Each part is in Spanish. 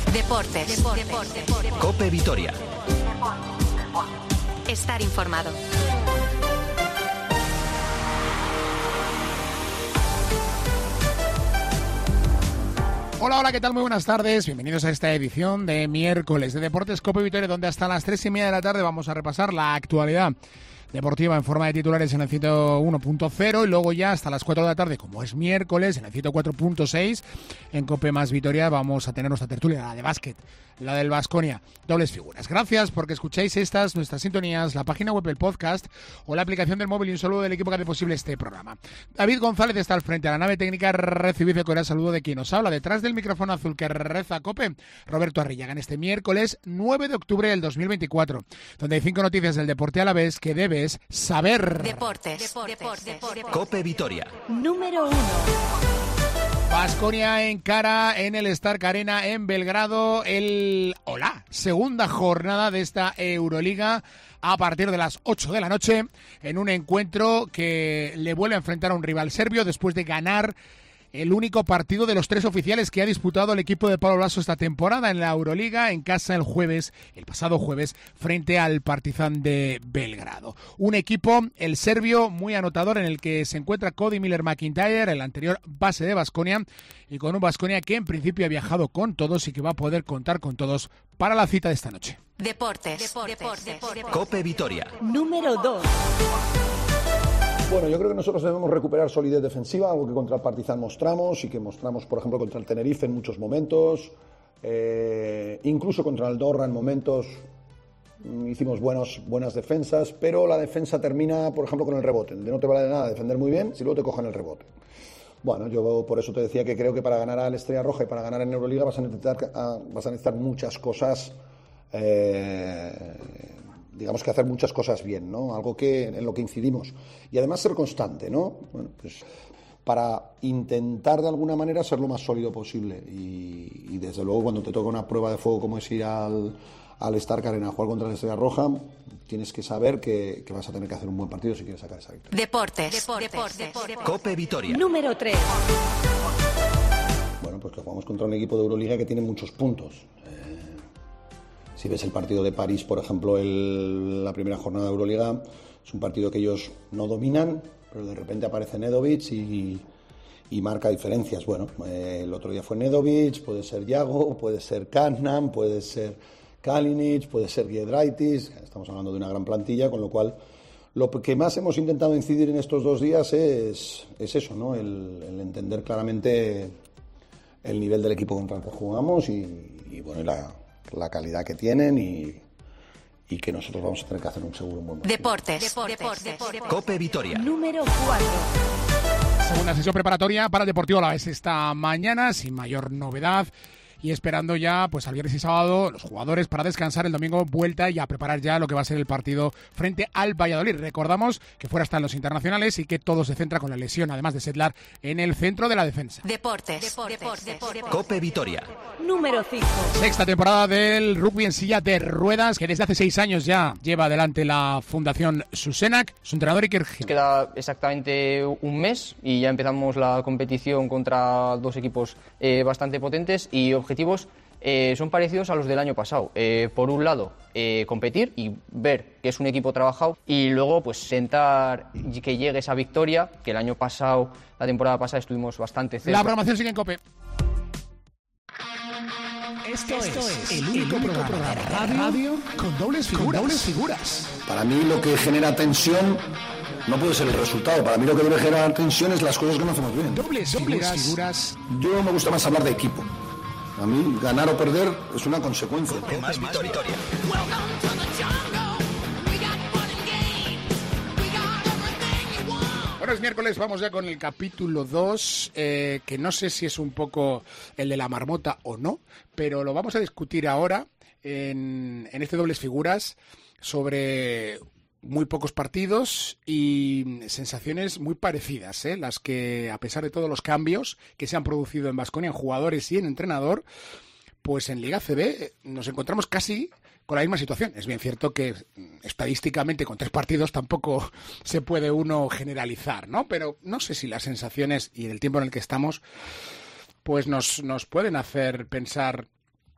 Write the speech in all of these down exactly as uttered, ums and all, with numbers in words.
Deportes. Deportes. Deportes. Deportes. COPE Vitoria. Estar informado. Hola, hola, ¿qué tal? Muy buenas tardes. Bienvenidos a esta edición de miércoles de Deportes COPE Vitoria, donde hasta las tres y media de la tarde vamos a repasar la actualidad deportiva en forma de titulares en el ciento uno punto cero y luego ya hasta las cuatro de la tarde, como es miércoles, en el ciento cuatro punto seis en COPE más Vitoria vamos a tener nuestra tertulia, la de básquet, la del Baskonia, dobles figuras. Gracias porque escucháis estas, nuestras sintonías, la página web, el podcast o la aplicación del móvil, y un saludo del equipo que hace posible este programa. David González está al frente a la nave técnica, recibid el cordial saludo de quien nos habla detrás del micrófono azul que reza COPE, Roberto Arrillaga, en este miércoles nueve de octubre del dos mil veinticuatro, donde hay cinco noticias del deporte a la vez que debes saber. Deportes. Deportes. Deportes. COPE Vitoria. Número uno. Baskonia encara en el Stark Arena en Belgrado el hola, segunda jornada de esta Euroliga a partir de las ocho de la noche en un encuentro que le vuelve a enfrentar a un rival serbio después de ganar el único partido de los tres oficiales que ha disputado el equipo de Pablo Laso esta temporada en la Euroliga, en casa el jueves, el pasado jueves, frente al Partizan de Belgrado. Un equipo, el serbio, muy anotador, en el que se encuentra Cody Miller-McIntyre, el anterior base de Baskonia, y con un Baskonia que en principio ha viajado con todos y que va a poder contar con todos para la cita de esta noche. Deportes. Deportes. Deportes. COPE Vitoria. Número dos. Bueno, yo creo que nosotros debemos recuperar solidez defensiva, algo que contra el Partizan mostramos y que mostramos, por ejemplo, contra el Tenerife en muchos momentos, eh, incluso contra el Andorra en momentos hicimos buenos, buenas defensas, pero la defensa termina, por ejemplo, con el rebote. De no te vale de nada defender muy bien si luego te cogen el rebote. Bueno, yo por eso te decía que creo que para ganar al Estrella Roja y para ganar en Euroliga vas a necesitar, vas a necesitar muchas cosas, eh, digamos que hacer muchas cosas bien, ¿no? Algo que en lo que incidimos. Y además ser constante, ¿no? Bueno, pues para intentar de alguna manera ser lo más sólido posible. Y, y desde luego cuando te toca una prueba de fuego como es ir al, al Stark Arena a jugar contra la Estrella Roja, tienes que saber que, que vas a tener que hacer un buen partido si quieres sacar esa victoria. Deportes. Deportes. Deportes. COPE Vitoria. Número tres. Bueno, pues que jugamos contra un equipo de Euroliga que tiene muchos puntos. Eh, Si ves el partido de París, por ejemplo, el, la primera jornada de Euroliga, es un partido que ellos no dominan, pero de repente aparece Nedovic y, y marca diferencias. Bueno, eh, el otro día fue Nedovic, puede ser Yago, puede ser Kannan, puede ser Kalinic, puede ser Giedraitis. Estamos hablando de una gran plantilla, con lo cual lo que más hemos intentado incidir en estos dos días es, es eso, ¿no? El, el entender claramente el nivel del equipo contra el que jugamos y, y bueno, y la la calidad que tienen y, y que nosotros vamos a tener que hacer un seguro un buen partido. Deportes. Deportes. Deportes. COPE Vitoria. Número cuatro. Segunda sesión preparatoria para el Deportivo Alavés esta mañana, sin mayor novedad. Y esperando ya pues al viernes y sábado los jugadores para descansar, el domingo vuelta y a preparar ya lo que va a ser el partido frente al Valladolid. Recordamos que fuera están los internacionales y que todo se centra con la lesión, además de Sedlar, en el centro de la defensa. Deportes. Deportes. Deportes. COPE Vitoria. Número cinco. Sexta temporada del rugby en silla de ruedas, que desde hace seis años ya lleva adelante la Fundación Susenac. Su entrenador Iker Gil. Queda exactamente un mes y ya empezamos la competición contra dos equipos eh, bastante potentes y objetivos eh, son parecidos a los del año pasado. Eh, por un lado, eh, competir y ver que es un equipo trabajado y luego pues sentar que llegue esa victoria, que el año pasado, la temporada pasada estuvimos bastante cerca. La programación sigue en COPE. Esto, Esto es el único, el único programa, programa de radio, radio con dobles figuras. Con dobles figuras. Para mí lo que genera tensión no puede ser el resultado. Para mí lo que debe generar tensión es las cosas que no hacemos bien. Dobles, dobles figuras. figuras. Yo me gusta más hablar de equipo. A mí ganar o perder es una consecuencia. Más Vitoria. Bueno, es miércoles, vamos ya con el capítulo dos, eh, que no sé si es un poco el de la marmota o no, pero lo vamos a discutir ahora en, en este Dobles Figuras sobre muy pocos partidos y sensaciones muy parecidas, ¿eh? Las que, a pesar de todos los cambios que se han producido en Baskonia, en jugadores y en entrenador, pues en Liga C B nos encontramos casi con la misma situación. Es bien cierto que estadísticamente con tres partidos tampoco se puede uno generalizar, ¿no? Pero no sé si las sensaciones y el tiempo en el que estamos pues nos, nos pueden hacer pensar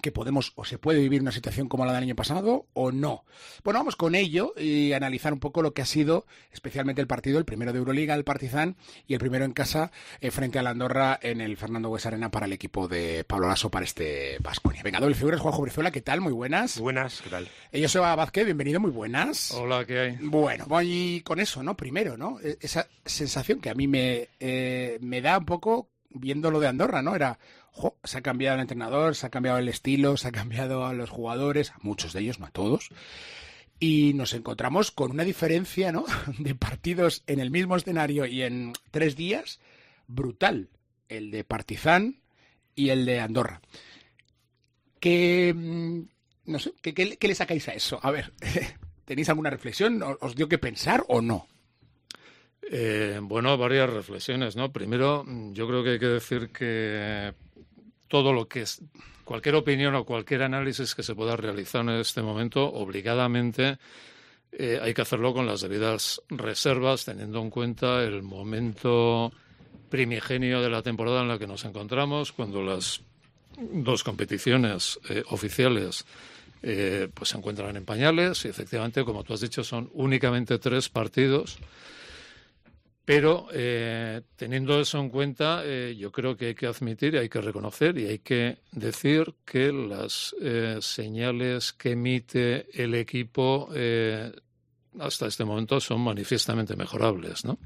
que podemos o se puede vivir una situación como la del año pasado o no. Bueno, vamos con ello y analizar un poco lo que ha sido especialmente el partido, el primero de Euroliga, el Partizan, y el primero en casa eh, frente a la Andorra en el Fernando Buesa Arena para el equipo de Pablo Laso, para este Baskonia. Venga, doble figuras, Juanjo Brizuela, ¿qué tal? Muy buenas. Buenas, ¿qué tal? Eh, Joseba Vázquez, bienvenido, muy buenas. Hola, ¿qué hay? Bueno, voy con eso, ¿no? Primero, ¿no? Esa sensación que a mí me, eh, me da un poco viendo lo de Andorra, ¿no? Era, jo, se ha cambiado el entrenador, se ha cambiado el estilo, se ha cambiado a los jugadores, a muchos de ellos, no a todos, y nos encontramos con una diferencia, ¿no? De partidos en el mismo escenario y en tres días, brutal. El de Partizan y el de Andorra. ¿Qué, no sé, ¿qué, qué, qué le sacáis a eso? A ver, ¿tenéis alguna reflexión? ¿Os dio que pensar o no? Eh, bueno, varias reflexiones, ¿no? Primero, yo creo que hay que decir que todo lo que es, cualquier opinión o cualquier análisis que se pueda realizar en este momento, obligadamente eh, hay que hacerlo con las debidas reservas, teniendo en cuenta el momento primigenio de la temporada en la que nos encontramos, cuando las dos competiciones eh, oficiales eh, pues se encuentran en pañales y efectivamente, como tú has dicho, son únicamente tres partidos. Pero eh, teniendo eso en cuenta, eh, yo creo que hay que admitir y hay que reconocer y hay que decir que las eh, señales que emite el equipo eh, hasta este momento son manifiestamente mejorables, ¿no?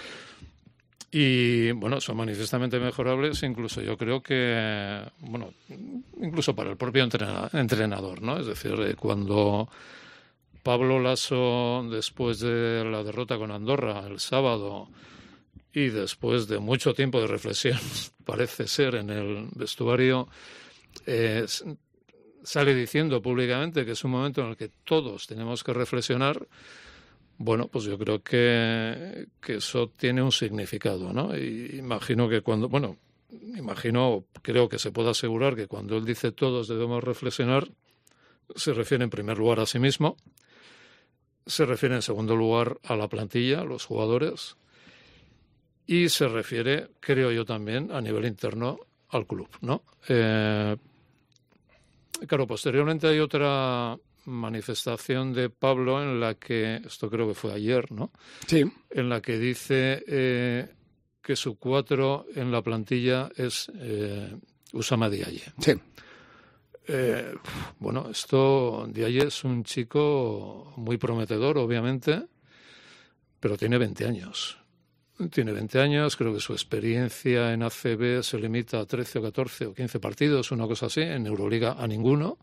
Y, bueno, son manifiestamente mejorables, incluso yo creo que, bueno, incluso para el propio entrena- entrenador, ¿no? Es decir, eh, cuando Pablo Laso, después de la derrota con Andorra el sábado y después de mucho tiempo de reflexión, parece ser, en el vestuario, eh, sale diciendo públicamente que es un momento en el que todos tenemos que reflexionar. Bueno, pues yo creo que, que eso tiene un significado, ¿no? Y imagino que cuando, bueno, imagino, creo que se puede asegurar que cuando él dice todos debemos reflexionar, se refiere en primer lugar a sí mismo, se refiere en segundo lugar a la plantilla, a los jugadores, y se refiere, creo yo también, a nivel interno al club, ¿no? Eh, claro, posteriormente hay otra manifestación de Pablo en la que, esto creo que fue ayer, ¿no? Sí. En la que dice eh, que su cuatro en la plantilla es eh, Usama Diaye. Sí. Eh, bueno, esto, Diaye es un chico muy prometedor, obviamente, pero tiene veinte años. Tiene veinte años, creo que su experiencia en A C B se limita a trece o catorce o quince partidos, una cosa así, en Euroliga a ninguno.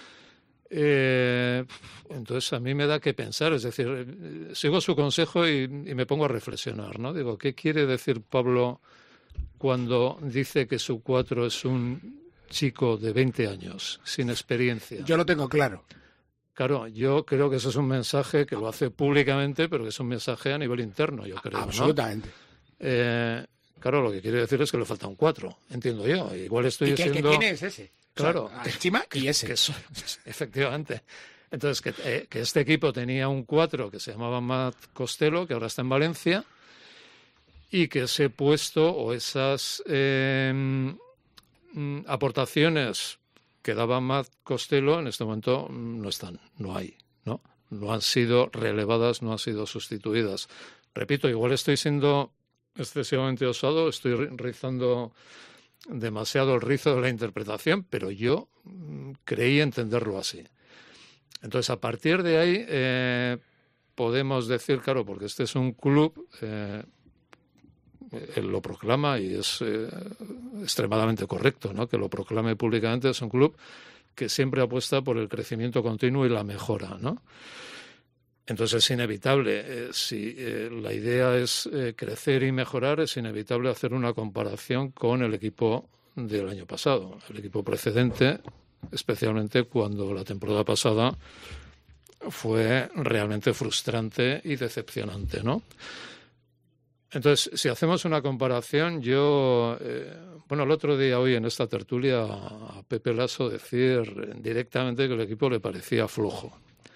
Eh, entonces a mí me da que pensar, es decir, sigo su consejo y, y me pongo a reflexionar, ¿no? Digo, ¿qué quiere decir Pablo cuando dice que su cuatro es un chico de veinte años, sin experiencia? Yo lo tengo claro. Claro, yo creo que eso es un mensaje que lo hace públicamente, pero que es un mensaje a nivel interno, yo creo, ¿no? Absolutamente. Eh, claro, lo que quiere decir es que le falta un cuatro, entiendo yo. Igual estoy ¿Y que, siendo... que quién es ese? Claro. O sea, Chima y ese. Que eso, efectivamente. Entonces, que, eh, que este equipo tenía un cuatro que se llamaba Matt Costello, que ahora está en Valencia, y que ese puesto o esas eh, mm, aportaciones que daba Matt Costello en este momento no están, no hay, ¿no? No han sido relevadas, no han sido sustituidas. Repito, igual estoy siendo excesivamente osado, estoy rizando demasiado el rizo de la interpretación, pero yo mm, creí entenderlo así. Entonces, a partir de ahí, eh, podemos decir, claro, porque este es un club, eh, él lo proclama y es eh, extremadamente correcto, ¿no? Que lo proclame públicamente, es un club que siempre apuesta por el crecimiento continuo y la mejora, ¿no? Entonces es inevitable, eh, si eh, la idea es eh, crecer y mejorar, es inevitable hacer una comparación con el equipo del año pasado, el equipo precedente, especialmente cuando la temporada pasada fue realmente frustrante y decepcionante, ¿no? Entonces, si hacemos una comparación, yo, eh, bueno, el otro día hoy en esta tertulia a Pepe Laso decir directamente que el equipo le parecía flojo.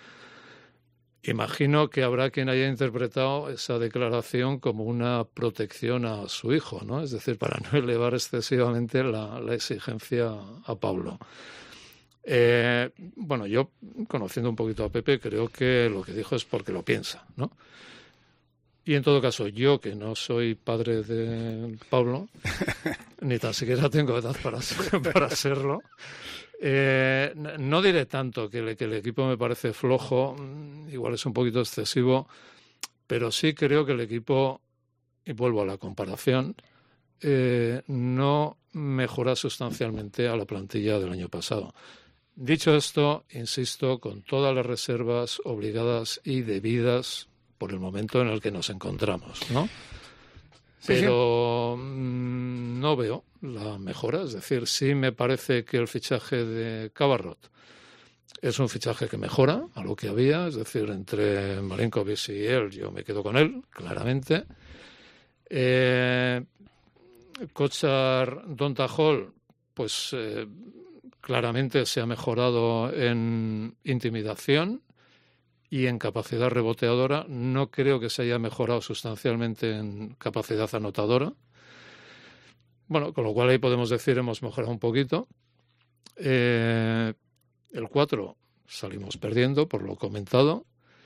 Imagino que habrá quien haya interpretado esa declaración como una protección a su hijo, ¿no? Es decir, para no elevar excesivamente la, la exigencia a Pablo. Eh, bueno, yo, conociendo un poquito a Pepe, creo que lo que dijo es porque lo piensa, ¿no? Y en todo caso, yo, que no soy padre de Pablo, ni tan siquiera tengo edad para, ser, para serlo, eh, no diré tanto que, le, que el equipo me parece flojo, igual es un poquito excesivo, pero sí creo que el equipo, y vuelvo a la comparación, eh, no mejora sustancialmente a la plantilla del año pasado. Dicho esto, insisto, con todas las reservas obligadas y debidas por el momento en el que nos encontramos, ¿no? Sí, Pero sí. Mmm, no veo la mejora, es decir, sí me parece que el fichaje de Cabarrot es un fichaje que mejora a lo que había, es decir, entre Marinkovic y él, yo me quedo con él, claramente. Eh, Kochar, Donta-Hall, pues eh, claramente se ha mejorado en intimidación y en capacidad reboteadora. No creo que se haya mejorado sustancialmente en capacidad anotadora. Bueno, con lo cual ahí podemos decir hemos mejorado un poquito. Eh, el cuatro salimos perdiendo, por lo comentado.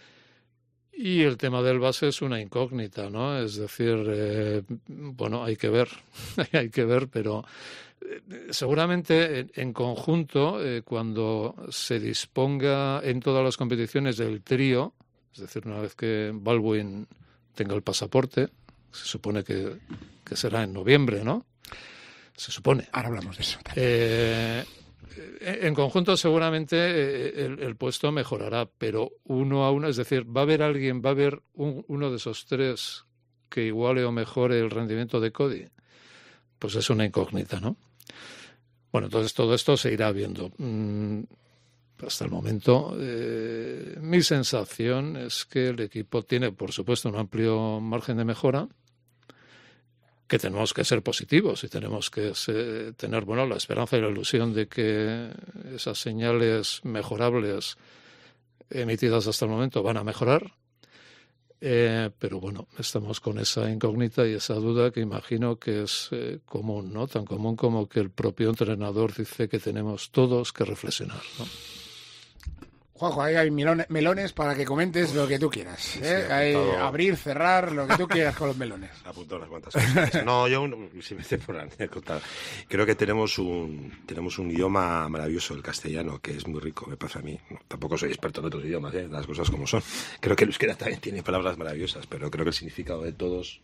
Y el tema del base es una incógnita, ¿no? Es decir, eh, bueno, hay que ver, hay que ver, pero eh, seguramente en, en conjunto, eh, cuando se disponga en todas las competiciones del trío, es decir, una vez que Baldwin tenga el pasaporte, se supone que, que será en noviembre, ¿no? Se supone. Ahora hablamos de eso. Eh, En conjunto seguramente el, el puesto mejorará, pero uno a uno, es decir, va a haber alguien, va a haber un, uno de esos tres que iguale o mejore el rendimiento de Cody. Pues es una incógnita, ¿no? Bueno, entonces todo esto se irá viendo. Mm, hasta el momento, eh, mi sensación es que el equipo tiene, por supuesto, un amplio margen de mejora, que tenemos que ser positivos y tenemos que ser, tener bueno, la esperanza y la ilusión de que esas señales mejorables emitidas hasta el momento van a mejorar. Eh, pero bueno, estamos con esa incógnita y esa duda que imagino que es eh, común, ¿no? Tan común como que el propio entrenador dice que tenemos todos que reflexionar, ¿no? Juanjo, ahí hay melones, melones para que comentes lo que tú quieras. ¿eh? Sí, hay apuntado. abrir, cerrar, lo que tú quieras con los melones. Apuntado unas cuantas cosas. No, yo si me por anécdota. Creo que tenemos un tenemos un idioma maravilloso, el castellano, que es muy rico, me pasa a mí. No, tampoco soy experto en otros idiomas, ¿eh? Las cosas como son. Creo que el euskera también tiene palabras maravillosas, pero creo que el significado de todos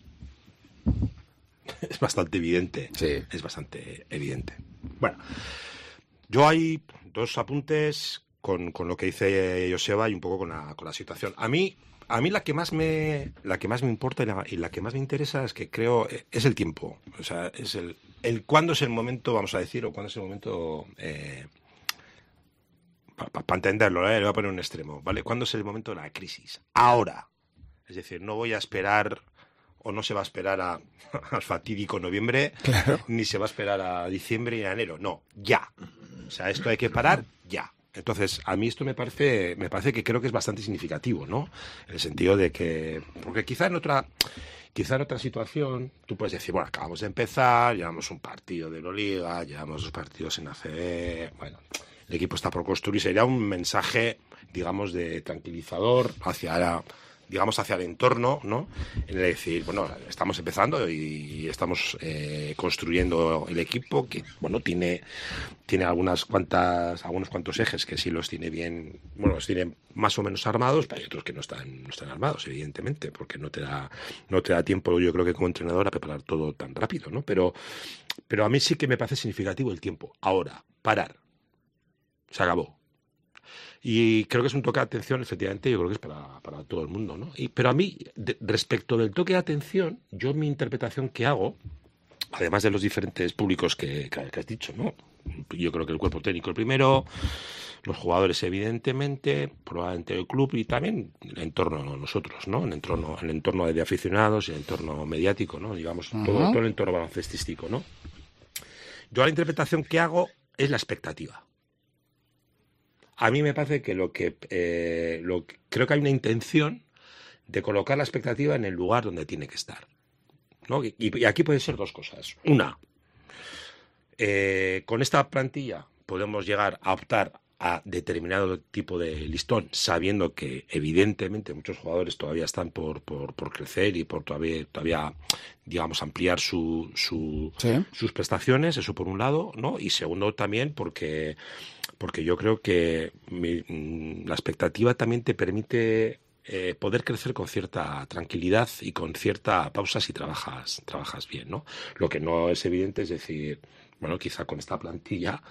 es bastante evidente. Sí. Es bastante evidente. Bueno, yo hay dos apuntes con, con lo que dice Joseba y un poco con la, con la situación. A mí, a mí la que más me, la que más me importa y la, y la que más me interesa es que creo es el tiempo. O sea, es el, el cuándo es el momento, vamos a decir, o cuándo es el momento eh, para pa, pa entenderlo, ¿eh? Le voy a poner un extremo, ¿vale? ¿Cuándo es el momento de la crisis? Ahora. Es decir, no voy a esperar o no se va a esperar a, al fatídico noviembre, claro, ni se va a esperar a diciembre y a enero. No, ya. O sea, esto hay que parar ya. Entonces, a mí esto me parece, me parece que creo que es bastante significativo, ¿no? En el sentido de que, porque quizá en otra, quizá en otra situación, tú puedes decir, bueno, acabamos de empezar, llevamos un partido de Euroliga, llevamos dos partidos en A C B, bueno, el equipo está por construir, sería un mensaje, digamos, de tranquilizador hacia la, digamos, hacia el entorno, ¿no? En el decir, bueno, estamos empezando y estamos eh, construyendo el equipo que, bueno, tiene tiene algunas cuantas, algunos cuantos ejes que sí los tiene bien, bueno, los tiene más o menos armados, pero hay otros que no están, no están armados, evidentemente, porque no te da, no te da tiempo, yo creo que como entrenador, a preparar todo tan rápido, ¿no? Pero, pero a mí sí que me parece significativo el tiempo. Ahora, parar. Se acabó. Y creo que es un toque de atención, efectivamente, yo creo que es para, para todo el mundo, ¿no? Y, pero a mí, de, respecto del toque de atención, yo mi interpretación que hago, además de los diferentes públicos que, que, que has dicho, ¿no? Yo creo que el cuerpo técnico el primero, los jugadores evidentemente, probablemente el club y también el entorno nosotros, ¿no? El entorno, el entorno de aficionados y el entorno mediático, ¿no? Digamos, uh-huh. todo, todo el entorno baloncestístico, ¿no? Yo la interpretación que hago es la expectativa. A mí me parece que lo que eh, lo, creo que hay una intención de colocar la expectativa en el lugar donde tiene que estar, ¿no? Y, y aquí pueden ser dos cosas. Una, eh, con esta plantilla podemos llegar a optar a determinado tipo de listón, sabiendo que evidentemente muchos jugadores todavía están por, por, por crecer y por todavía, todavía digamos, ampliar su, su, Sí. sus prestaciones, eso por un lado, ¿no? Y segundo también porque, porque yo creo que mi, la expectativa también te permite eh, poder crecer con cierta tranquilidad y con cierta pausa si trabajas, trabajas bien, ¿no? Lo que no es evidente es decir, bueno, quizá con esta plantilla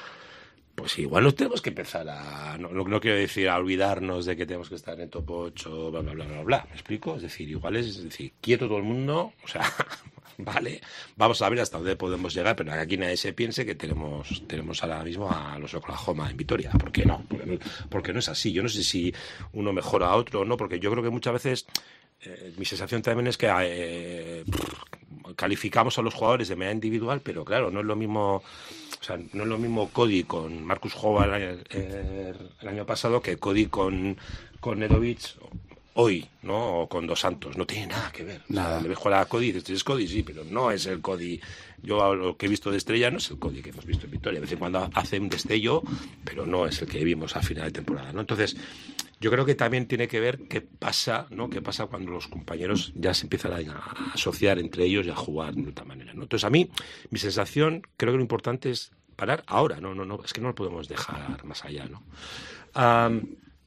pues igual nos tenemos que empezar a... No, no, no quiero decir a olvidarnos de que tenemos que estar en top ocho, bla, bla, bla, bla, bla. ¿Me explico? Es decir, igual es, es decir, quieto todo el mundo, o sea, vale, vamos a ver hasta dónde podemos llegar, pero aquí nadie se piense que tenemos tenemos ahora mismo a los Oklahoma en Vitoria. ¿Por qué no? Porque no, porque no es así. Yo no sé si uno mejora a otro o no, porque yo creo que muchas veces... Eh, mi sensación también es que eh, calificamos a los jugadores de manera individual, pero claro, no es lo mismo, o sea, no es lo mismo Cody con Marcus Howard el, el, el año pasado que Cody con, con Nedovic hoy, ¿no? O con Dos Santos. No tiene nada que ver. Nada. O sea, le ves jugar a Cody y dices, es Cody, sí, pero no es el Cody. Yo lo que he visto de estrella no es el Cody que hemos visto en Vitoria. De vez en cuando hace un destello, pero no es el que vimos a final de temporada, ¿no? Entonces, yo creo que también tiene que ver qué pasa, ¿no? Qué pasa cuando los compañeros ya se empiezan a, a asociar entre ellos y a jugar de otra manera, ¿no? Entonces, a mí, mi sensación, creo que lo importante es parar ahora, no, no, no, es que no lo podemos dejar más allá, ¿no? Um,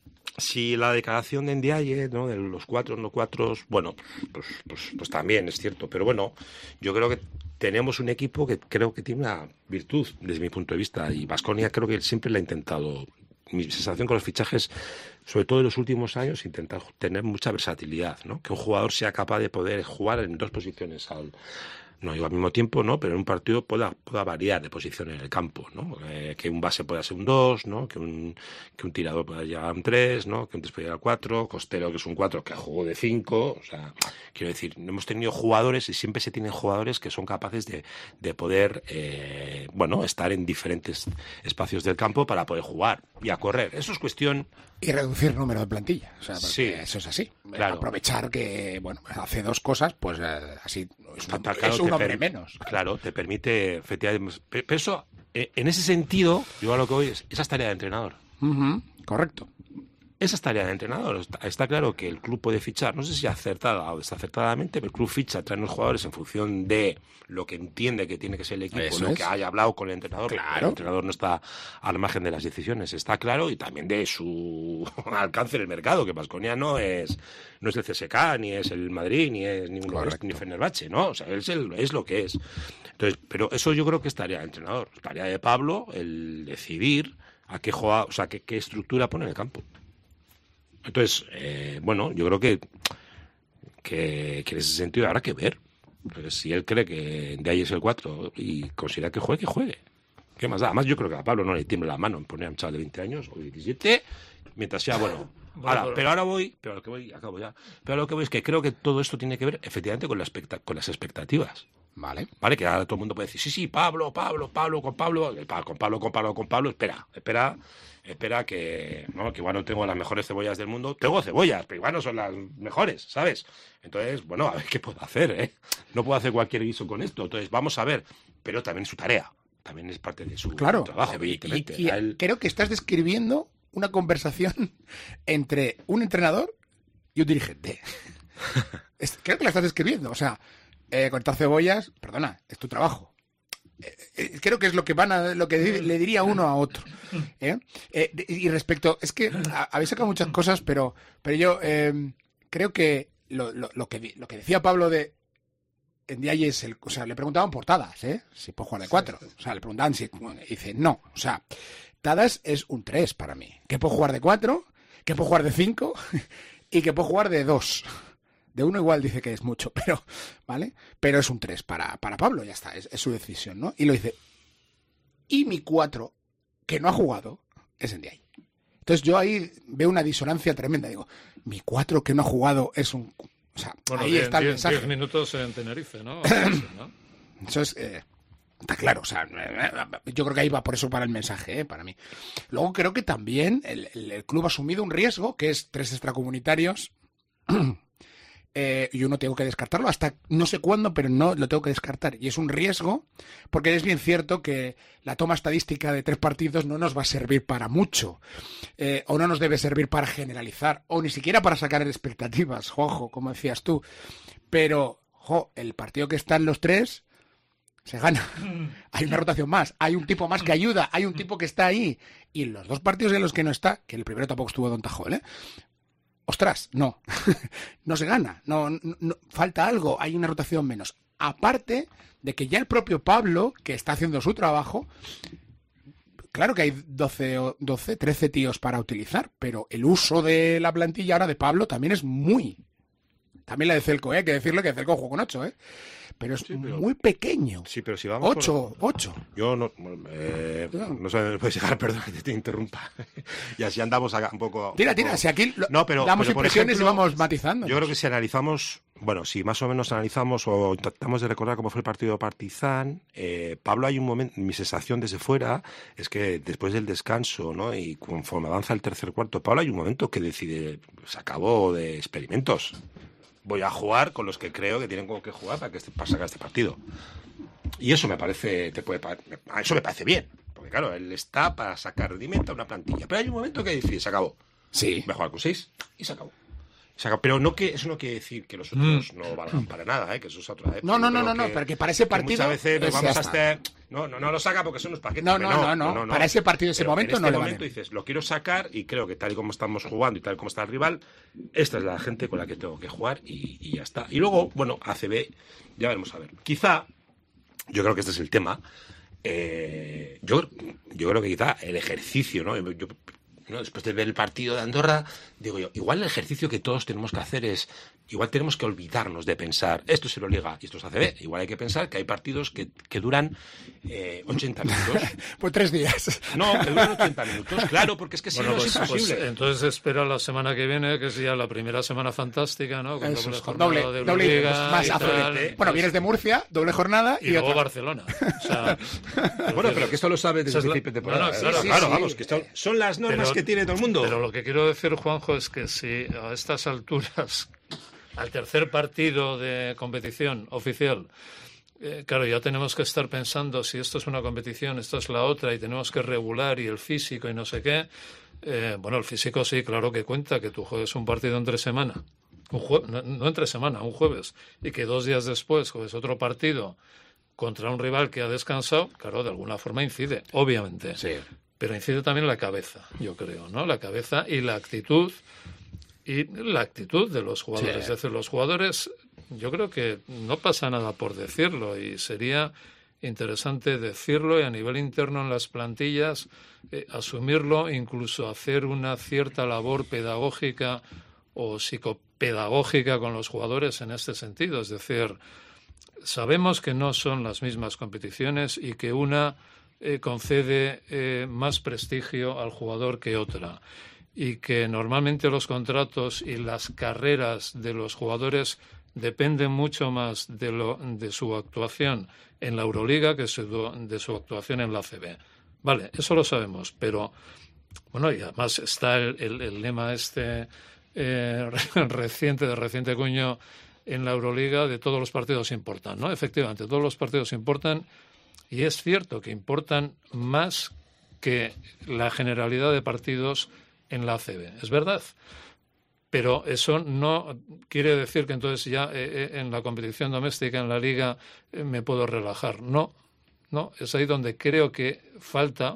si la declaración de Ndiaye, ¿no? De los cuatro, no cuatro, bueno, pues, pues, pues también es cierto, pero bueno, yo creo que tenemos un equipo que creo que tiene una virtud desde mi punto de vista, y Baskonia creo que siempre la ha intentado. Mi sensación con los fichajes, sobre todo en los últimos años, intentar tener mucha versatilidad, ¿no? Que un jugador sea capaz de poder jugar en dos posiciones al, no digo al mismo tiempo, ¿no? Pero en un partido pueda, pueda variar de posición en el campo, ¿no? Eh, que un base pueda ser un dos, ¿no? Que un, que un tirador pueda llegar a un tres, ¿no? Que un tres pueda llegar a cuatro, Costero que es un cuatro que jugó de cinco, o sea, quiero decir, hemos tenido jugadores y siempre se tienen jugadores que son capaces de, de poder, eh, bueno, estar en diferentes espacios del campo para poder jugar y a correr. Eso es cuestión... Y reducir número de plantilla. O sea, porque Sí. eso es así. Claro. Aprovechar que, bueno, hace dos cosas, pues eh, así es un, Está claro, es un te hombre per- menos. Claro, te permite, efectivamente. pe- Pero eso, eh, en ese sentido, yo a lo que voy es, esa es tarea de entrenador. Ujú, correcto. Esa es tarea de entrenador. Está, está claro que el club puede fichar, no sé si acertada o desacertadamente, pero el club ficha, trae los jugadores en función de lo que entiende que tiene que ser el equipo, Eso lo es. que haya hablado con el entrenador. Claro. El entrenador no está al margen de las decisiones, está claro, y también de su alcance en el mercado, que Baskonia no es no es el C S K, ni es el Madrid, ni es ni, uno, Correcto. ni Fenerbahce, ¿no? O sea, es, el, es lo que es. Entonces, pero eso yo creo que es tarea del entrenador, tarea de Pablo el decidir a qué juega, o sea, qué, qué estructura pone en el campo. Entonces, eh, bueno, yo creo que, que, que en ese sentido habrá que ver. Porque si él cree que de ahí es el cuatro y considera que juegue, que juegue. ¿Qué más da? Además, yo creo que a Pablo no le tiembla la mano en poner a un chaval de veinte años o diecisiete, mientras sea bueno. Ahora, Bueno, pero ahora voy, pero a lo que voy, acabo ya. Pero a lo que voy es que creo que todo esto tiene que ver efectivamente con, la expecta- con las expectativas. Vale. ¿Vale? Que ahora todo el mundo puede decir, sí, sí, Pablo, Pablo, Pablo, con Pablo, eh, pa- con Pablo, con Pablo, con Pablo, espera, espera, espera que, ¿no? Que igual no tengo las mejores cebollas del mundo, tengo cebollas, pero igual no son las mejores, ¿sabes? Entonces, bueno, a ver qué puedo hacer, ¿eh? No puedo hacer cualquier guiso con esto, entonces vamos a ver, pero también es su tarea, también es parte de su Claro. trabajo, Y- evidentemente. y- y A él- creo que estás describiendo una conversación entre un entrenador y un dirigente. Es- creo que la estás describiendo. O sea, eh, cortar cebollas, perdona, es tu trabajo. Eh, eh, creo que es lo que van a, lo que di- le diría uno a otro. ¿eh? Eh, de- y respecto, es que a- habéis sacado muchas cosas, pero, pero yo eh, creo que lo, lo, lo que di- lo que decía Pablo de Ndiaye es el, o sea, le preguntaban por Tadas, ¿eh? Si puede jugar de cuatro. O sea, le preguntaban si, y dice, no, o sea, Tadas es un tres para mí. Que puedo jugar de cuatro, que puedo jugar de cinco y que puedo jugar de dos. De uno igual dice que es mucho, pero, ¿vale? Pero es un tres para, para Pablo, ya está, es, es su decisión, ¿no? Y lo dice, y mi cuatro, que no ha jugado, es Ndiaye. Entonces yo ahí veo una disonancia tremenda, digo, mi cuatro que no ha jugado es un... O sea, Bueno, ahí diez, está el diez- mensaje. diez minutos en Tenerife, ¿no? ¿no? Eso es... eh, está claro, o sea, yo creo que ahí va por eso para el mensaje, ¿eh? Para mí. Luego creo que también el, el- el club ha asumido un riesgo, que es tres extracomunitarios, Eh, y uno tengo que descartarlo hasta no sé cuándo, pero no lo tengo que descartar. Y es un riesgo, porque es bien cierto que la toma estadística de tres partidos no nos va a servir para mucho, eh, o no nos debe servir para generalizar, o ni siquiera para sacar expectativas, Juanjo, como decías tú. Pero, jo, el partido que están los tres se gana. Hay una rotación más, hay un tipo más que ayuda, hay un tipo que está ahí. Y los dos partidos en los que no está, que el primero tampoco estuvo Don Tajol, ¿eh? Ostras, no, no se gana, no, no, no, falta algo, hay una rotación menos. Aparte de que ya el propio Pablo, que está haciendo su trabajo, claro que hay doce, doce, trece tíos para utilizar, pero el uso de la plantilla ahora de Pablo también es muy... También la de Celco, ¿eh? Hay que decirle que Celco jugó con ocho, ¿eh? Pero es sí, pero, muy pequeño. Sí, pero si vamos ocho, por... ocho. Yo no, eh, no sé, puedes llegar, perdón que te interrumpa. Y así andamos acá un poco. Tira, un poco... tira, si aquí lo, no, pero, damos pero, impresiones ejemplo, y vamos matizando. Yo creo que si analizamos, bueno, si más o menos analizamos o tratamos de recordar cómo fue el partido de Partizan, eh, Pablo, hay un momento, mi sensación desde fuera es que después del descanso, ¿no? Y conforme avanza el tercer cuarto, Pablo hay un momento que decide, se acabó de experimentos. Voy a jugar con los que creo que tienen como que jugar para que este, para sacar este partido. Y eso me parece, te puede, eso me parece bien, porque claro, él está para sacar rendimiento a una plantilla. Pero hay un momento que decide, se acabó. Sí. Voy a jugar con seis y se acabó. Se acabó. Pero no que eso no quiere decir que los otros mm. no valgan para nada, ¿eh? Que eso es otra vez. No, no, no, no, no, pero que para ese partido. Muchas veces nos vamos a este. No, no, no lo saca porque son unos paquetes. No, no, no, no, no, no, no. Para ese partido, ese pero momento, en este no le momento vale. Dices, lo quiero sacar y creo que tal y como estamos jugando y tal y como está el rival, esta es la gente con la que tengo que jugar y, y ya está. Y luego, bueno, A C B, ya veremos a ver. Quizá, yo creo que este es el tema. Eh, yo, yo creo que quizá el ejercicio, ¿no? Yo, ¿no? Después de ver el partido de Andorra, digo yo, igual el ejercicio que todos tenemos que hacer es, igual tenemos que olvidarnos de pensar, esto es Euroliga y esto es A C B. Igual hay que pensar que hay partidos que, que duran eh, ochenta minutos. Pues tres días. No, que duran ochenta minutos, claro, porque es que si bueno, no pues, es imposible. Pues, entonces espera la semana que viene, que es ya la primera semana fantástica, ¿no? Con Eso, doble con jornada doble, de doble Euroliga más y A C B. tal, Bueno, pues, vienes de Murcia, doble jornada y, y luego otra. Barcelona. O sea, bueno, pero que esto lo sabes desde el la... principio de temporada. No, no, claro, sí, sí, claro, sí. vamos, que esto son las normas pero, que tiene todo el mundo. Pero lo que quiero decir, Juanjo, es que si a estas alturas, al tercer partido de competición oficial, eh, claro, ya tenemos que estar pensando si esto es una competición, esto es la otra, y tenemos que regular, y el físico y no sé qué. Eh, bueno, el físico sí, claro que cuenta, que tú juegues un partido entre semana, un jue... no, no entre semana, un jueves, y que dos días después juegues otro partido contra un rival que ha descansado, claro, de alguna forma incide, obviamente. Sí. Pero incide también la cabeza, yo creo, ¿no? La cabeza y la actitud, y la actitud de los jugadores. Sí. Es decir, los jugadores, yo creo que no pasa nada por decirlo, y sería interesante decirlo, y a nivel interno en las plantillas, eh, asumirlo, incluso hacer una cierta labor pedagógica o psicopedagógica con los jugadores en este sentido. Es decir, sabemos que no son las mismas competiciones y que una eh, concede eh, más prestigio al jugador que otra, y que normalmente los contratos y las carreras de los jugadores dependen mucho más de, lo, de su actuación en la Euroliga que su, de su actuación en la A C B. Vale, eso lo sabemos, pero bueno, y además está el, el, el lema este eh, reciente, de reciente cuño en la Euroliga, de todos los partidos importan, ¿no? Efectivamente, todos los partidos importan, y es cierto que importan más que la generalidad de partidos en la A C B, es verdad. Pero eso no quiere decir que entonces ya eh, en la competición doméstica, en la Liga, eh, me puedo relajar. No, no, es ahí donde creo que falta,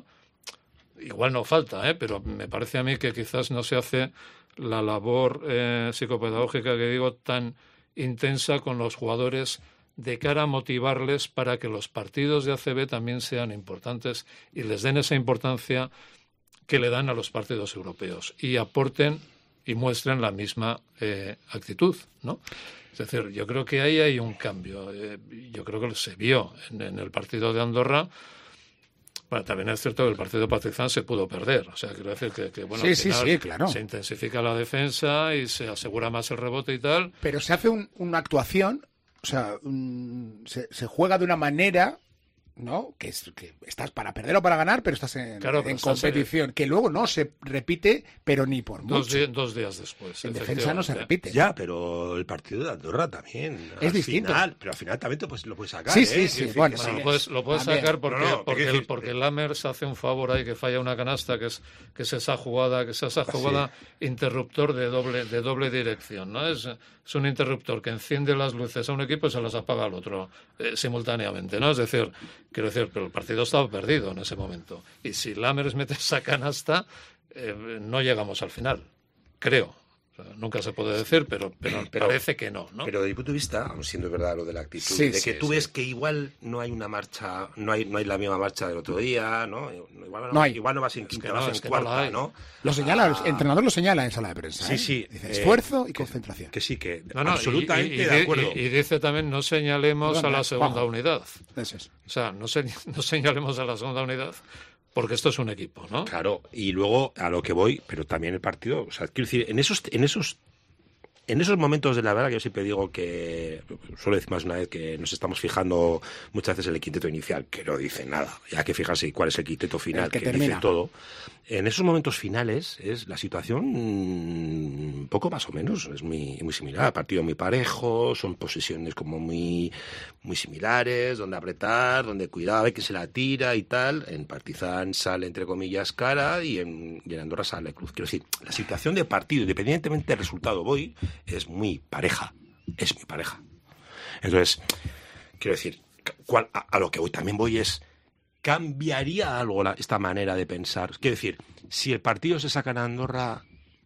igual no falta, ¿eh? Pero me parece a mí que quizás no se hace la labor eh, psicopedagógica que digo tan intensa con los jugadores de cara a motivarles para que los partidos de A C B también sean importantes y les den esa importancia que le dan a los partidos europeos y aporten y muestren la misma eh, actitud, ¿no? Es decir, yo creo que ahí hay un cambio. Eh, yo creo que se vio en, en el partido de Andorra. Bueno, también es cierto que el partido de Partizan se pudo perder. O sea, quiero decir que, que bueno, sí, al sí, final sí, claro. se intensifica la defensa y se asegura más el rebote y tal. Pero se hace un, una actuación, o sea, un, se, se juega de una manera ¿no? Que, es, que estás para perder o para ganar, pero estás en, Claro, pero en estás, competición, eh, que luego no se repite, pero ni por Dos, mucho. di- dos días después. En defensa no se efectivamente. repite. Ya, pero el partido de Andorra también. Es al distinto. Final, pero al final también te, pues, lo puedes sacar. Sí, ¿eh? sí, Quiero sí, decir bueno, que sí. Bueno, lo puedes, lo puedes También. sacar porque, No, no, porque, quiero el, decir- porque el Lammers hace un favor ahí que falla una canasta, que es, que es esa jugada, que es esa jugada interruptor de doble, de doble dirección, ¿no? Es, es un interruptor que enciende las luces a un equipo y se las apaga al otro eh, simultáneamente, ¿no? Es decir, quiero decir, pero el partido estaba perdido en ese momento. Y si Lammers mete esa canasta, eh, no llegamos al final, creo. O sea, nunca se puede decir, pero, pero, Pero- parece que no, ¿no? Pero de mi punto de vista, aun siendo verdad lo de la actitud, Sí, de que sí, tú sí. ves que igual no hay una marcha, no hay, no hay la misma marcha del otro día, ¿no? Igual no, No hay. igual no vas en Es quinta, que no, vas es en que no la cuarta, hay. ¿no? Lo señala, el Ah, entrenador lo señala en sala de prensa. Sí, ¿eh? sí. Dice, eh, esfuerzo y que- concentración. Que sí, que No, no, y- absolutamente y, y, de acuerdo. Y, y dice también no señalemos Perdona, a la segunda Juanjo. unidad. Eso es. O sea, no, se- no señalemos a la segunda unidad porque esto es un equipo, ¿no? Claro, y luego a lo que voy, pero también el partido, o sea, quiero decir, en esos, en esos, en esos momentos de la verdad que yo siempre digo que, suelo decir más de una vez que nos estamos fijando muchas veces en el quinteto inicial, que no dice nada, ya que fijarse cuál es el quinteto final, El que que, termina. dice todo. En esos momentos finales es la situación mm, un poco más o menos, es muy, muy similar, partido muy parejo, son posesiones como muy, muy similares, donde apretar, donde cuidado, a ver que se la tira y tal. En Partizan sale entre comillas cara y en, y en Andorra sale cruz. Quiero decir, la situación de partido, independientemente del resultado hoy, es muy pareja, es muy pareja. Entonces, quiero decir, cuál- a, a lo que voy también voy es, ¿cambiaría algo la- esta manera de pensar? Quiero decir, si el partido se saca en Andorra,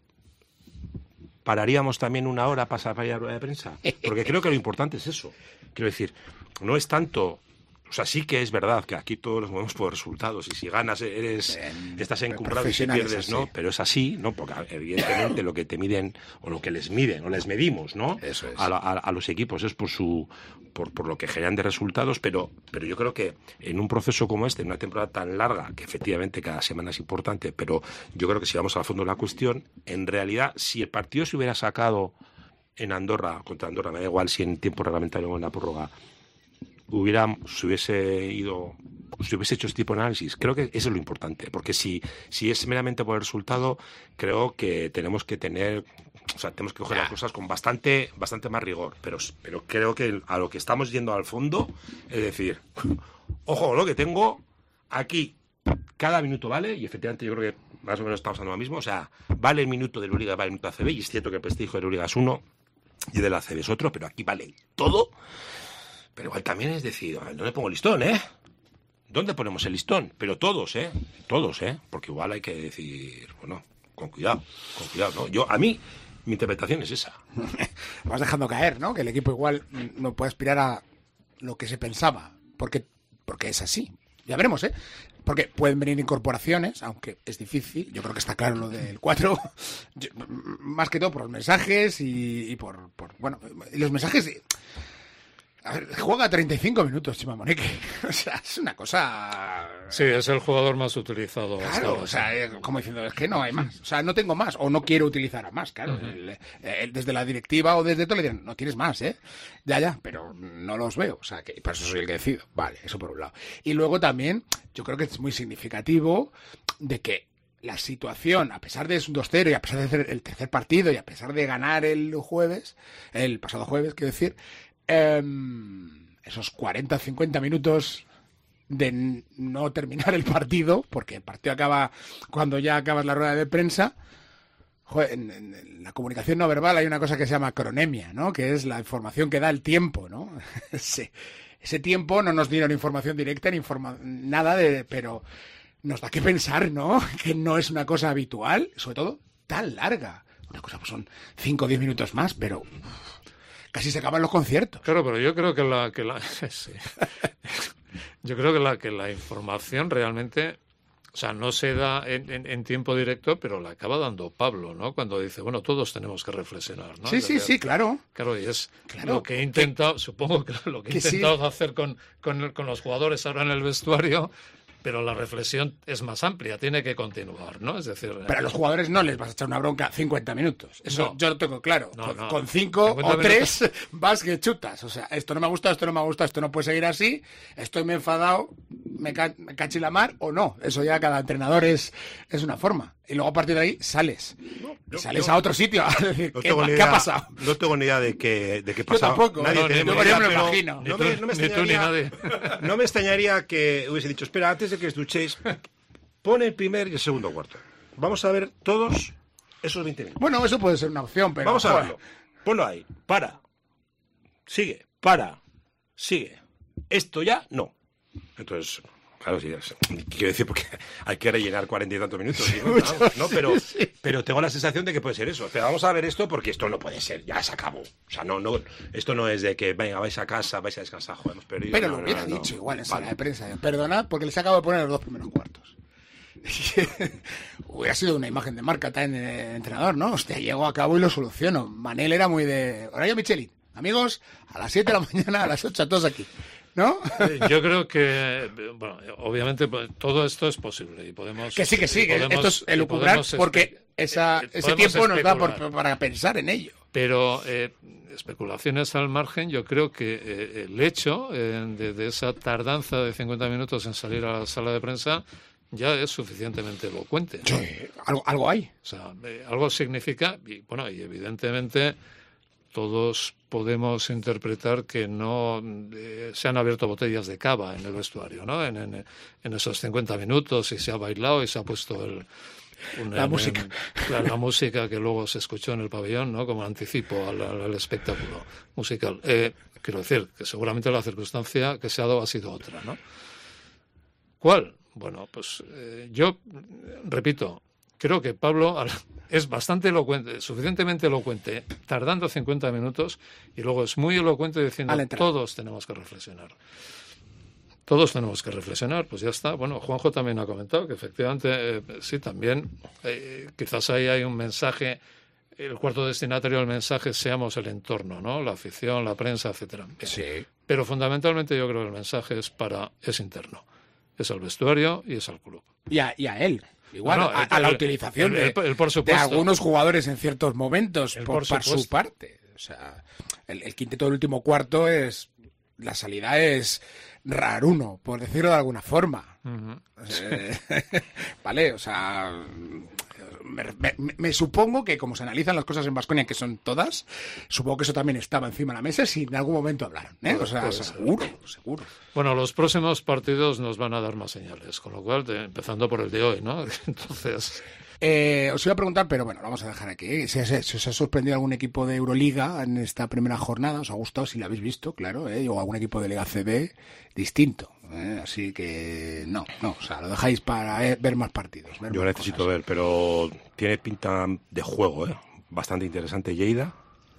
¿pararíamos también una hora para salir a la rueda de prensa? Porque creo que lo importante es eso. Quiero decir, no es tanto... O sea, sí que es verdad que aquí todos nos movemos por resultados y si ganas eres En- estás encumbrado y si profesionales pierdes, así. ¿no? Pero es así, ¿no? Porque evidentemente lo que te miden o lo que les miden o les medimos, ¿no? Eso es. A, la- a- a los equipos es por su por, por lo que generan de resultados, pero pero yo creo que en un proceso como este, en una temporada tan larga, que efectivamente cada semana es importante, pero yo creo que si vamos al fondo de la cuestión, en realidad, si el partido se hubiera sacado en Andorra, contra Andorra, me da igual si en tiempo reglamentario o en la prórroga, hubiera, se hubiese ido, se hubiese hecho este tipo de análisis. Creo que eso es lo importante, porque si, si es meramente por el resultado, creo que tenemos que tener, o sea, tenemos que coger las cosas con bastante, bastante más rigor, pero, pero creo que a lo que estamos yendo al fondo, es decir, ojo, lo que tengo aquí, cada minuto vale, y efectivamente yo creo que más o menos estamos hablando lo mismo, o sea, vale el minuto de Euroliga, vale el minuto de A C B, y es cierto que el prestigio de Euroliga es uno, y de la A C B es otro, pero aquí vale todo. Pero igual también es decir, ¿dónde pongo el listón, eh? ¿Dónde ponemos el listón? Pero todos, ¿eh? Todos, ¿eh? Porque igual hay que decir, bueno, con cuidado, con cuidado, ¿no? Yo, a mí, mi interpretación es esa. Vas dejando caer, ¿no? Que el equipo igual no puede aspirar a lo que se pensaba, porque, porque es así. Ya veremos, ¿eh? Porque pueden venir incorporaciones, aunque es difícil. Yo creo que está claro lo del cuatro. Yo, más que todo por los mensajes y, y por, por... Bueno, y los mensajes... A ver, juega treinta y cinco minutos, Chima Moneke. O sea, es una cosa... Sí, es el jugador más utilizado. hasta Claro, ahora, o sea, eh, como diciendo, es que no hay más. O sea, no tengo más, o no quiero utilizar a más, claro. El- eh, desde la directiva o desde todo le dirán, no tienes más, ¿eh? Ya, ya, pero no los veo. O sea, que por eso soy el que decido. Vale, eso por un lado. Y luego también, yo creo que es muy significativo de que la situación, a pesar de un dos cero y a pesar de hacer el tercer partido y a pesar de ganar el jueves, el pasado jueves, quiero decir, em, esos cuarenta cincuenta minutos de n- no terminar el partido, porque el partido acaba cuando ya acabas la rueda de prensa. Joder, en, en- en la comunicación no verbal hay una cosa que se llama cronemia, ¿no? Que es la información que da el tiempo, ¿no? ese, ese tiempo no nos dieron información directa ni informa nada de, pero nos da que pensar, ¿no? Que no es una cosa habitual, sobre todo tan larga. Una cosa pues son cinco o diez minutos más, pero uf, casi se acaban los conciertos. Claro, pero yo creo que la que la sí. Yo creo que la que la información realmente, o sea, no se da en, en, en tiempo directo, pero la acaba dando Pablo, ¿no? Cuando dice, bueno, todos tenemos que reflexionar, ¿no? Sí, Es sí, decir, sí, claro. Claro, y es Claro, lo que he intentado, supongo que lo que he que sí. intentado hacer con, con, con los jugadores ahora en el vestuario, pero la reflexión es más amplia, tiene que continuar, ¿no? Es decir... Pero a los jugadores no les vas a echar una bronca cincuenta minutos. Eso No. yo lo tengo claro. No, con, no. con cinco cincuenta o tres vas que chutas. O sea, esto no me ha gustado, esto no me ha gustado, esto no puede seguir así, estoy me enfadado, me, ca me cachi la mar o no. Eso ya cada entrenador es, es una forma. Y luego a partir de ahí sales. yo- y sales yo- a otro sitio a decir, No ¿qué, tengo ni ¿qué idea, ha pasado? No tengo ni idea de qué, de qué Yo pasa. tampoco. Nadie No, tenemos ni- ni idea, yo me lo pero imagino. No Ni me, tú- no me ni tú ni extrañaría- nadie. no me extrañaría que hubiese dicho, espera, antes de que os duchéis, pone el primer y el segundo cuarto. Vamos a ver todos esos veinte minutos. Bueno, eso puede ser una opción, pero... Vamos a joder, verlo. Ponlo ahí. Para. Sigue. Para. Sigue. Esto ya no. Entonces, claro, sí, es- quiero decir, porque hay que rellenar cuarenta y tantos minutos. ¿sí? Vamos, ¿no? Pero, pero tengo la sensación de que puede ser eso. O sea, vamos a ver esto porque esto no puede ser. Ya se acabó. O sea, no, no, esto no es de que, venga, vais a casa, vais a descansar, joder, hemos perdido. Pero No, lo no, hubiera no. dicho igual en Vale. sala de prensa. Perdonad porque les acabo de poner los dos primeros cuartos. Hubiera sido una imagen de marca también de entrenador, ¿no? Hostia, llego a cabo y lo soluciono. Manel era muy de... Horario Michelin. Amigos, a las siete de la mañana, a las ocho, todos aquí. ¿No? Eh, Yo creo que, bueno, obviamente pues, todo esto es posible y podemos... Que sí, que sí, y que podemos- esto es y elucubrar podemos porque espe- esa, eh, ese podemos tiempo nos da por- especular. para pensar en ello. Pero eh, especulaciones al margen, yo creo que eh, el hecho eh, de, de esa tardanza de cincuenta minutos en salir a la sala de prensa ya es suficientemente elocuente. ¿no? Algo, algo hay. O sea, eh, algo significa, y bueno, y evidentemente todos podemos interpretar que no eh, se han abierto botellas de cava en el vestuario, ¿no? En, en, en esos cincuenta minutos y se ha bailado y se ha puesto el, un- La en- música. en- la, la música que luego se escuchó en el pabellón, ¿no? Como anticipo al, al- al espectáculo musical. Eh, quiero decir que seguramente la circunstancia que se ha dado ha sido otra, ¿no? ¿Cuál? Bueno, pues eh, yo, repito, creo que Pablo al- es bastante elocuente, suficientemente elocuente, tardando cincuenta minutos, y luego es muy elocuente diciendo Al entrar. todos tenemos que reflexionar. Todos tenemos que reflexionar, pues ya está. Bueno, Juanjo también ha comentado que efectivamente, eh, sí, también, eh, quizás ahí hay un mensaje, el cuarto destinatario del mensaje seamos el entorno, ¿no? La afición, la prensa, etcétera. Sí. Pero fundamentalmente yo creo que el mensaje es para, es interno. Es al vestuario y es al club. Y a, y a él. Igual, Bueno, a, el- a la el- utilización el- de, el- por de supuesto. algunos jugadores en ciertos momentos El por, por por su supuesto. parte. O sea, el, el quinteto del último cuarto es... La salida es raruno, por decirlo de alguna forma. Eh, vale, o sea... Me, me- me supongo que como se analizan las cosas en Baskonia, que son todas, supongo que eso también estaba encima de la mesa si en algún momento hablaron. ¿eh? O sea, Puede ser. seguro, seguro. Bueno, los próximos partidos nos van a dar más señales, con lo cual, de- empezando por el de hoy, ¿no? Entonces, Eh, os iba a preguntar, pero bueno, lo vamos a dejar aquí. Si, si- si os ha sorprendido algún equipo de Euroliga en esta primera jornada, os ha gustado, si lo habéis visto, claro, ¿eh? O algún equipo de Liga C B distinto. ¿eh? Así que no, no, o sea, lo dejáis para eh, ver más partidos. ver Yo más necesito cosas. ver, pero tiene pinta de juego, ¿eh? Bastante interesante Lleida.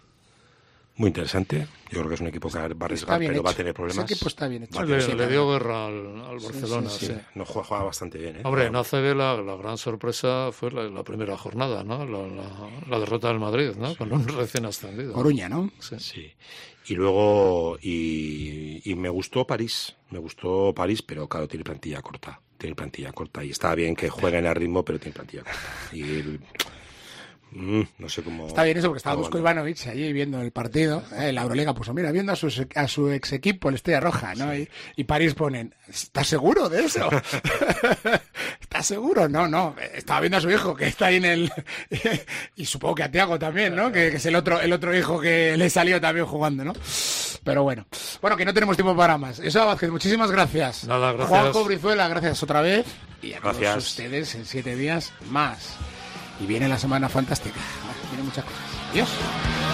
Muy interesante. Yo creo que es un equipo que va a Está arriesgar, bien pero va a hecho. tener problemas. Ese equipo está bien hecho. Va a le, tener- le dio guerra al, al Barcelona, Sí, sí. no juega, juega bastante bien, ¿eh? Hombre, en A C B la, la gran sorpresa fue la, la primera jornada, ¿no? La, la- la derrota del Madrid, ¿no? Con un recién ascendido. Coruña, ¿no? Sí. Sí. Y luego, y, y me gustó París, me gustó París, pero claro, tiene plantilla corta, tiene plantilla corta. Y está bien que jueguen a ritmo, pero tiene plantilla corta. Y mm, no sé cómo... Está bien eso, porque estaba cómo Dusko anda. Ivanovic allí viendo el partido, ¿eh? La Euroliga puso, mira, viendo a su, a su ex equipo, el Estrella Roja, ¿no? Y, y París ponen, ¿estás seguro de eso? ¿Estás seguro? No, no, estaba viendo a su hijo, que está ahí en el... y supongo que a Thiago también, ¿no? Que, que es el otro, el otro hijo que le salió también jugando, ¿no? Pero bueno. Bueno, que no tenemos tiempo para más. Eso, Vázquez, muchísimas gracias. Nada, gracias. Juanjo Brizuela, gracias otra vez. Y a todos Gracias. ustedes en siete días más. Y viene la semana fantástica. Vienen muchas cosas. Adiós.